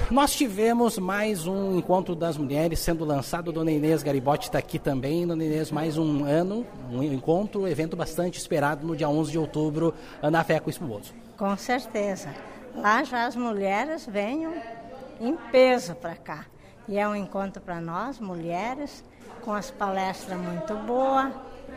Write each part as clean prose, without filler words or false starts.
nós tivemos mais um encontro das mulheres sendo lançado. Dona Inês Garibotti está aqui também. Dona Inês, mais um ano, um encontro, um evento bastante esperado no dia 11 de outubro na FECO Espumoso. Com certeza. Lá já as mulheres venham em peso para cá. E é um encontro para nós, mulheres, com as palestras muito boas.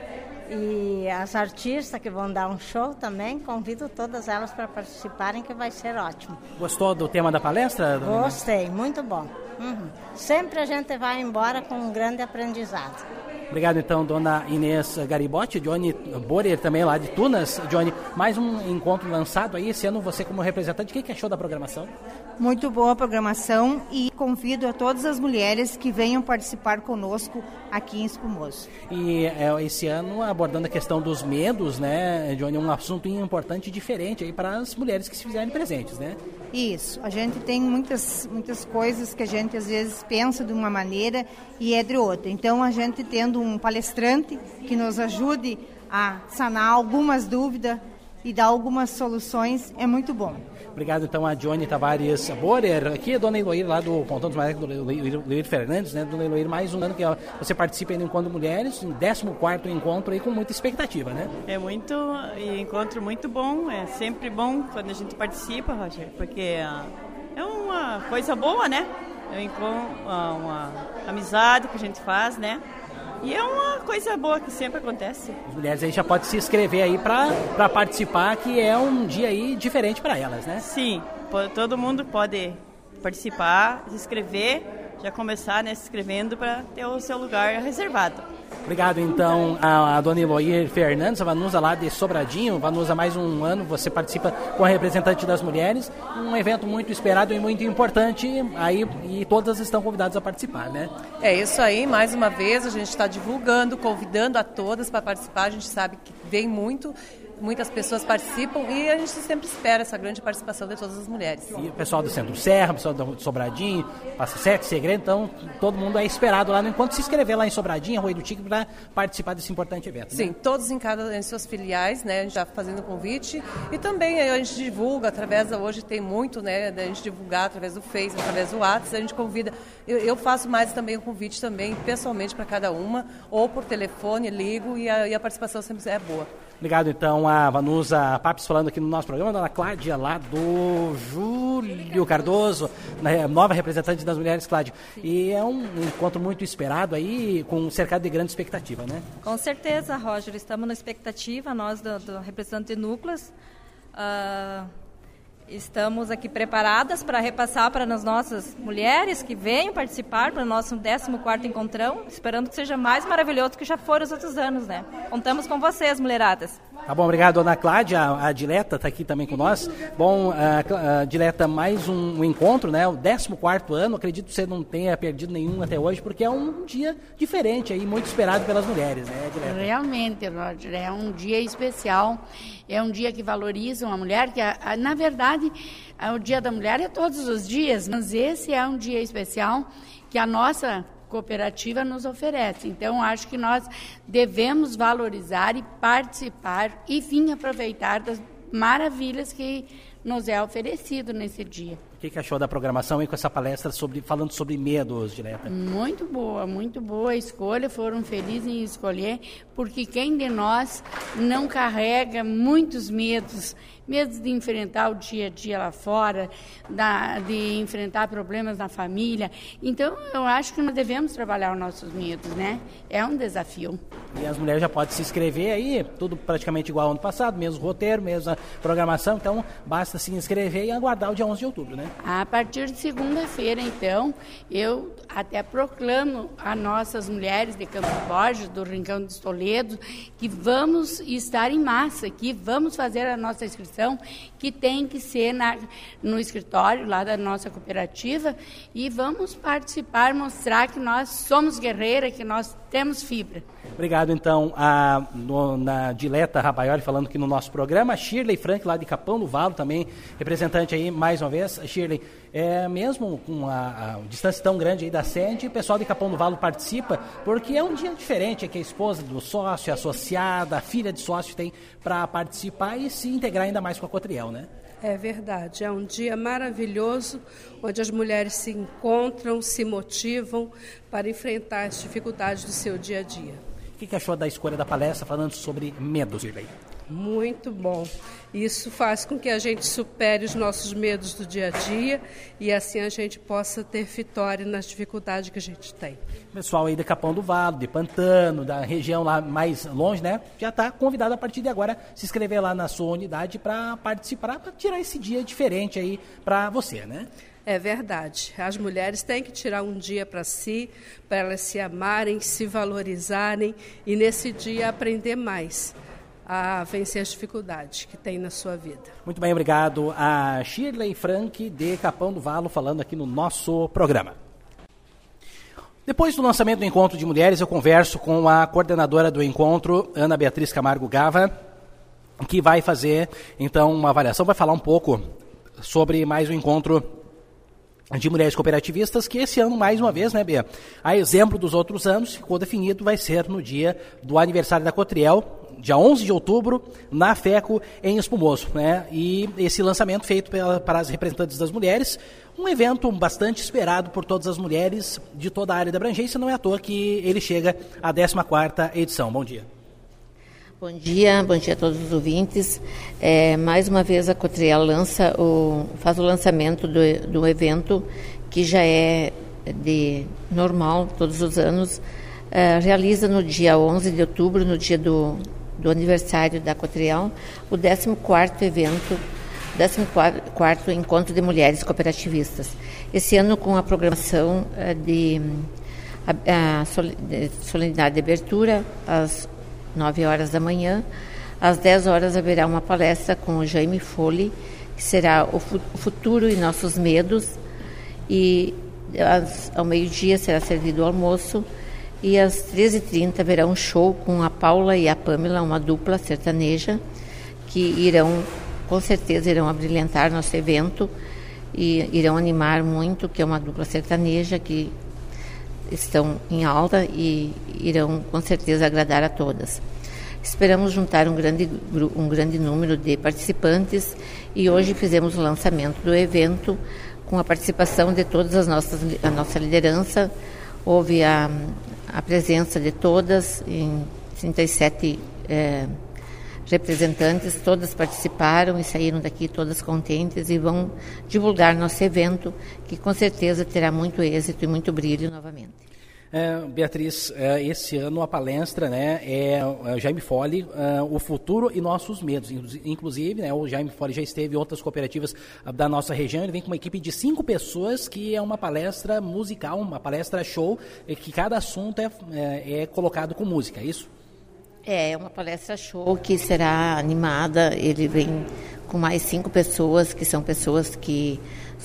E as artistas que vão dar um show também, convido todas elas para participarem, que vai ser ótimo. Gostou do tema da palestra? Gostei, muito bom. Sempre a gente vai embora com um grande aprendizado. Obrigado, então, Dona Inês Garibotti. Johnny Borer, também lá de Tunas. Johnny, mais um encontro lançado aí, esse ano você como representante. O que achou da programação? Muito boa a programação e convido a todas as mulheres que venham participar conosco aqui em Espumoso. E esse ano abordando a questão dos medos, né, Johnny, um assunto importante e diferente aí para as mulheres que se fizerem presentes, né? Isso, a gente tem muitas coisas que a gente às vezes pensa de uma maneira e é de outra. Então a gente tendo um palestrante que nos ajude a sanar algumas dúvidas e dar algumas soluções é muito bom. Obrigado, então, a Johnny Tavares Borer. Aqui a Dona Eloir, lá do Pontão dos Marecos, do Eloir Fernandes, né? Dona Eloir, mais um ano que você participa aí no Encontro Mulheres, um 14º encontro aí com muita expectativa, né? É muito encontro muito bom, é sempre bom quando a gente participa, Roger, porque é uma coisa boa, né? É uma amizade que a gente faz, né? E é uma coisa boa que sempre acontece. As mulheres aí já podem se inscrever aí para participar, que é um dia aí diferente para elas, né? Sim, todo mundo pode participar, se inscrever, já começar, né, se inscrevendo para ter o seu lugar reservado. Obrigado, então, a Dona Eloir Fernandes, a Vanusa lá de Sobradinho. Vanusa, mais um ano, você participa com a representante das mulheres, um evento muito esperado e muito importante aí, e todas estão convidadas a participar, né? É isso aí, mais uma vez a gente está divulgando, convidando a todas para participar, a gente sabe que vem muitas pessoas participam e a gente sempre espera essa grande participação de todas as mulheres. E o pessoal do Centro Serra, o pessoal do Sobradinho, Passa Sete, Segredo, então todo mundo é esperado lá no encontro, se inscrever lá em Sobradinho, Arroio do Tigre, para participar desse importante evento. Sim, né? Todos em suas filiais, né, a gente está fazendo convite e também a gente divulga através, hoje tem muito, né, da gente divulgar através do Face, através do WhatsApp, a gente convida, eu faço mais também o convite também pessoalmente para cada uma, ou por telefone, ligo e a participação sempre é boa. Obrigado, então, a Vanusa Papes falando aqui no nosso programa, a Dona Cláudia, lá do Júlio Cardoso, nova representante das mulheres, Cláudia. E é um encontro muito esperado aí, cercado de grande expectativa, né? Com certeza, Roger, estamos na expectativa, nós do representante de núcleos. Estamos aqui preparadas para repassar para as nossas mulheres que venham participar para o nosso 14º encontrão, esperando que seja mais maravilhoso que já foram os outros anos, né? Contamos com vocês, mulheradas. Tá bom, obrigado, Dona Cláudia. A Dileta está aqui também com nós. Bom, Dileta, mais um encontro, né? O 14º ano, acredito que você não tenha perdido nenhum até hoje, porque é um dia diferente aí, muito esperado pelas mulheres, né, Dileta? Realmente, Roger, é um dia especial, é um dia que valoriza a mulher, que na verdade o Dia da Mulher é todos os dias, mas esse é um dia especial que a nossa cooperativa nos oferece. Então, acho que nós devemos valorizar e participar e vir aproveitar das maravilhas que nos é oferecido nesse dia. O que achou da programação aí com essa palestra falando sobre medos, Dileta? Muito boa a escolha, foram felizes em escolher, porque quem de nós não carrega muitos medos de enfrentar o dia a dia lá fora, de enfrentar problemas na família. Então, eu acho que nós devemos trabalhar os nossos medos, né? É um desafio. E as mulheres já podem se inscrever aí, tudo praticamente igual ao ano passado, mesmo roteiro, mesma programação, então basta se inscrever e aguardar o dia 11 de outubro, né? A partir de segunda-feira, então, eu até proclamo a nossas mulheres de Campo Borges, do Rincão dos Toledo, que vamos estar em massa, que vamos fazer a nossa inscrição, que tem que ser no escritório lá da nossa cooperativa, e vamos participar, mostrar que nós somos guerreiras, que nós temos fibra. Obrigado, então, a dona Dileta Rabaioli falando aqui no nosso programa, a Shirley Frank, lá de Capão do Valo, também representante aí, mais uma vez. Shirley, mesmo com a distância tão grande aí da sede, o pessoal de Capão do Valo participa, porque é um dia diferente, que a esposa do sócio, a associada, a filha de sócio tem para participar e se integrar ainda mais com a Cotriel, né? É verdade, é um dia maravilhoso, onde as mulheres se encontram, se motivam para enfrentar as dificuldades do seu dia a dia. O que achou da escolha da palestra falando sobre medos, Shirley? Muito bom. Isso faz com que a gente supere os nossos medos do dia a dia e assim a gente possa ter vitória nas dificuldades que a gente tem. O pessoal aí de Capão do Valo, de Pantano, da região lá mais longe, né? Já está convidado a partir de agora se inscrever lá na sua unidade para participar, para tirar esse dia diferente aí para você, né? É verdade. As mulheres têm que tirar um dia para si, para elas se amarem, se valorizarem e nesse dia aprender mais a vencer as dificuldades que tem na sua vida. Muito bem, obrigado a Shirley Frank de Capão do Valo falando aqui no nosso programa. Depois do lançamento do Encontro de Mulheres, eu converso com a coordenadora do encontro, Ana Beatriz Camargo Gava, que vai fazer então uma avaliação, vai falar um pouco sobre mais um encontro de mulheres cooperativistas, que esse ano, mais uma vez, né, Bia, a exemplo dos outros anos, ficou definido, vai ser no dia do aniversário da Cotriel, dia 11 de outubro, na FECO, em Espumoso, né? E esse lançamento feito para as representantes das mulheres, um evento bastante esperado por todas as mulheres de toda a área da abrangência, não é à toa que ele chega à 14ª edição. Bom dia. Bom dia a todos os ouvintes. Mais uma vez a Cotriel faz o lançamento do evento que já é de normal todos os anos. Realiza no dia 11 de outubro, no dia do aniversário da Cotriel, o 14º evento, 14º Encontro de Mulheres Cooperativistas. Esse ano com a programação de solenidade de abertura, às 9 horas da manhã. Às 10 horas haverá uma palestra com o Jaime Folli, que será o futuro e nossos medos, e ao meio-dia será servido o almoço, e às 13h30 haverá um show com a Paula e a Pamela, uma dupla sertaneja, que com certeza irão abrilhantar nosso evento e irão animar muito, que é uma dupla sertaneja que estão em alta e irão com certeza agradar a todas. Esperamos juntar um grande número de participantes e hoje fizemos o lançamento do evento com a participação de todas a nossa liderança. Houve a presença de todas, em 37 representantes, todas participaram e saíram daqui todas contentes e vão divulgar nosso evento, que com certeza terá muito êxito e muito brilho novamente. Beatriz, esse ano a palestra, né, é Jaime Folli, o futuro e nossos medos. Inclusive, né, o Jaime Folli já esteve em outras cooperativas da nossa região. Ele vem com uma equipe de 5 pessoas, que é uma palestra musical, uma palestra show, que cada assunto é colocado com música, é isso? É uma palestra show que será animada. Ele vem com mais 5 pessoas, que são pessoas que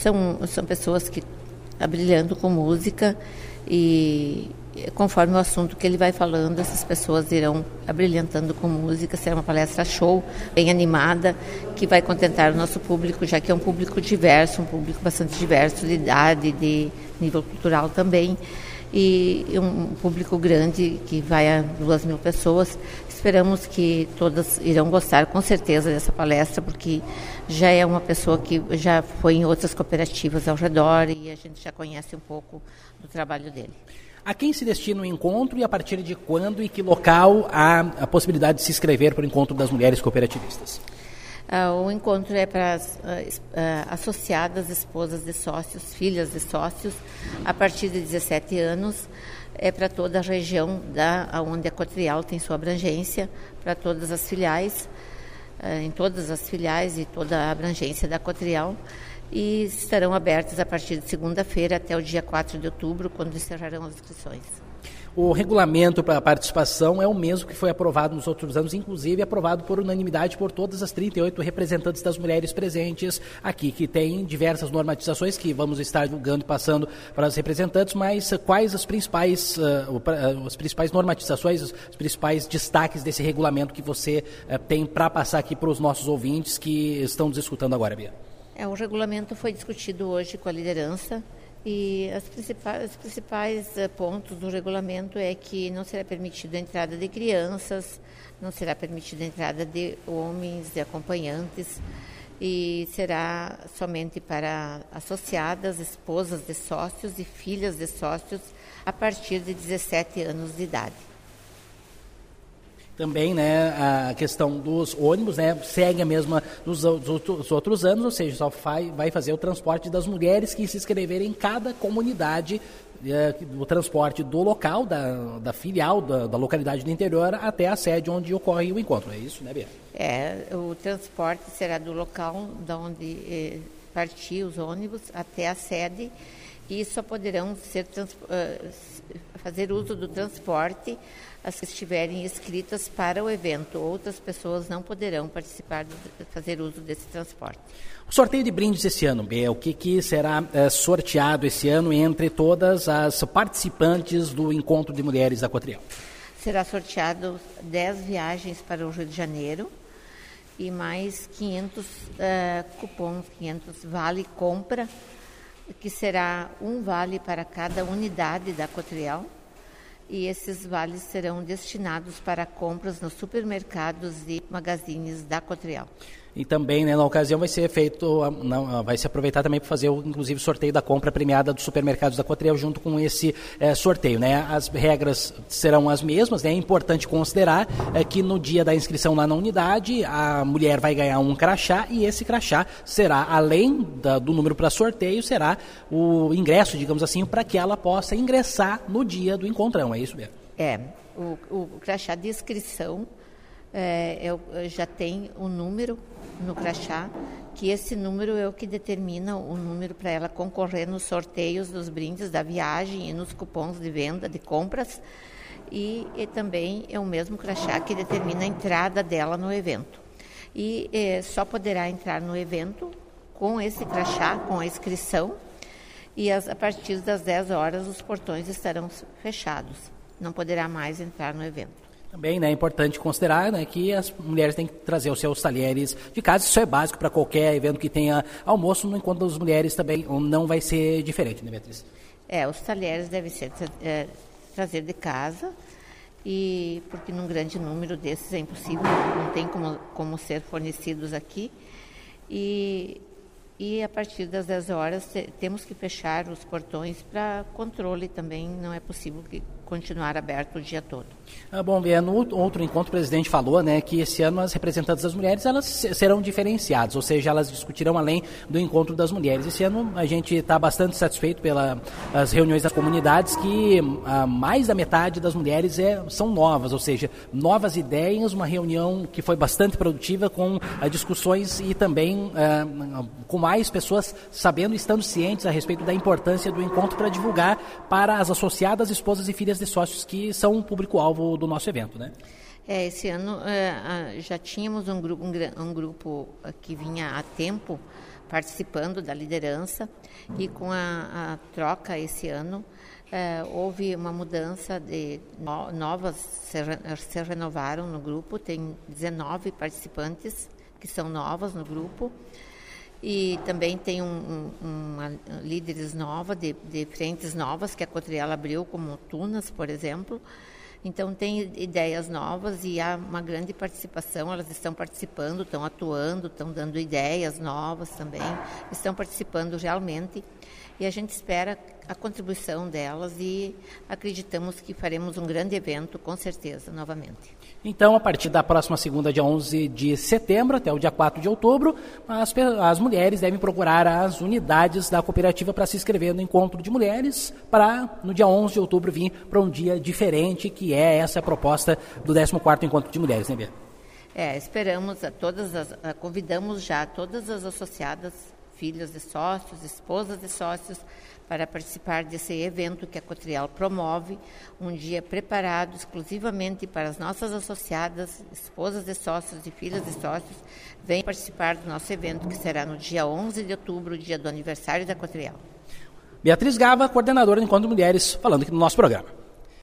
brilhando com música, e conforme o assunto que ele vai falando, essas pessoas irão abrilhantando com música. Será uma palestra show, bem animada, que vai contentar o nosso público, já que é um público diverso, um público bastante diverso de idade, de nível cultural também, e um público grande, que vai a 2.000 pessoas. Esperamos que todas irão gostar, com certeza, dessa palestra, porque já é uma pessoa que já foi em outras cooperativas ao redor e a gente já conhece um pouco do trabalho dele. A quem se destina o encontro e a partir de quando e que local há a possibilidade de se inscrever para o Encontro das Mulheres Cooperativistas? O encontro é para as associadas, esposas de sócios, filhas de sócios, a partir de 17 anos. É para toda a região onde a Cotriel tem sua abrangência, para todas as filiais, em todas as filiais e toda a abrangência da Cotriel, e estarão abertas a partir de segunda-feira até o dia 4 de outubro, quando encerrarão as inscrições. O regulamento para a participação é o mesmo que foi aprovado nos outros anos, inclusive aprovado por unanimidade por todas as 38 representantes das mulheres presentes aqui, que tem diversas normatizações que vamos estar divulgando e passando para as representantes, mas quais as principais normatizações, os principais destaques desse regulamento que você tem para passar aqui para os nossos ouvintes que estão nos escutando agora, Bia? O regulamento foi discutido hoje com a liderança. E os principais pontos do regulamento é que não será permitida a entrada de crianças, não será permitida a entrada de homens, de acompanhantes, e será somente para associadas, esposas de sócios e filhas de sócios a partir de 17 anos de idade. Também, né, a questão dos ônibus, né, segue a mesma dos outros anos, ou seja, só vai fazer o transporte das mulheres que se inscreverem em cada comunidade, o transporte do local, da filial, da localidade do interior até a sede onde ocorre o encontro. É isso, né, Bia? O transporte será do local de onde partir os ônibus até a sede e só poderão fazer uso do transporte as que estiverem inscritas para o evento. Outras pessoas não poderão fazer uso desse transporte. O sorteio de brindes esse ano, Bia, o que será sorteado esse ano entre todas as participantes do Encontro de Mulheres da Cotriel? Será sorteado 10 viagens para o Rio de Janeiro e mais 500 cupons, 500 vale compra, que será um vale para cada unidade da Cotriel. E esses vales serão destinados para compras nos supermercados e magazines da Cotriel. E também, né, na ocasião vai ser vai se aproveitar também para fazer inclusive o sorteio da compra premiada dos supermercados da Cotriel junto com esse sorteio, né? As regras serão as mesmas, né? É importante considerar que no dia da inscrição lá na unidade, a mulher vai ganhar um crachá e esse crachá será, além do número para sorteio, será o ingresso, digamos assim, para que ela possa ingressar no dia do encontrão, é isso mesmo? O crachá de inscrição já tem um número no crachá, que esse número é o que determina o número para ela concorrer nos sorteios dos brindes da viagem e nos cupons de venda de compras, e também é o mesmo crachá que determina a entrada dela no evento. E só poderá entrar no evento com esse crachá, com a inscrição, e a partir das 10 horas os portões estarão fechados. Não poderá mais entrar no evento. Também, né, é importante considerar, né, que as mulheres têm que trazer os seus talheres de casa. Isso é básico para qualquer evento que tenha almoço. No encontro das mulheres também não vai ser diferente, né, Beatriz? Os talheres devem ser trazer de casa, porque num grande número desses é impossível, não tem como ser fornecidos aqui. E a partir das 10 horas temos que fechar os portões para controle também, não é possível continuar aberto o dia todo. Bom, Bia, no outro encontro o presidente falou, né, que esse ano as representantes das mulheres elas serão diferenciadas, ou seja, elas discutirão além do encontro das mulheres. Esse ano a gente está bastante satisfeito pelas reuniões das comunidades, que mais da metade das mulheres são novas, ou seja, novas ideias, uma reunião que foi bastante produtiva, com discussões e também com mais pessoas sabendo e estando cientes a respeito da importância do encontro para divulgar para as associadas, esposas e filhas de sócios que são o público-alvo do nosso evento, né? Esse ano já tínhamos um grupo que vinha há tempo participando da liderança, e com a troca esse ano houve uma mudança de novas, se renovaram no grupo, tem 19 participantes que são novas no grupo. E também tem líderes novas, de frentes novas, que a Cotriel abriu, como Tunas, por exemplo. Então, tem ideias novas e há uma grande participação. Elas estão participando, estão atuando, estão dando ideias novas também. Estão participando realmente. E a gente espera a contribuição delas e acreditamos que faremos um grande evento, com certeza, novamente. Então, a partir da próxima segunda, dia 11 de setembro, até o dia 4 de outubro, as mulheres devem procurar as unidades da cooperativa para se inscrever no Encontro de Mulheres, para no dia 11 de outubro vir para um dia diferente, que é essa a proposta do 14º Encontro de Mulheres, né, Bia? Esperamos convidamos já todas as associadas, filhas de sócios, esposas de sócios, para participar desse evento que a Cotriel promove, um dia preparado exclusivamente para as nossas associadas, esposas de sócios e filhas de sócios. Venham participar do nosso evento, que será no dia 11 de outubro, dia do aniversário da Cotriel. Beatriz Gava, coordenadora do Encontro de Mulheres, falando aqui no nosso programa.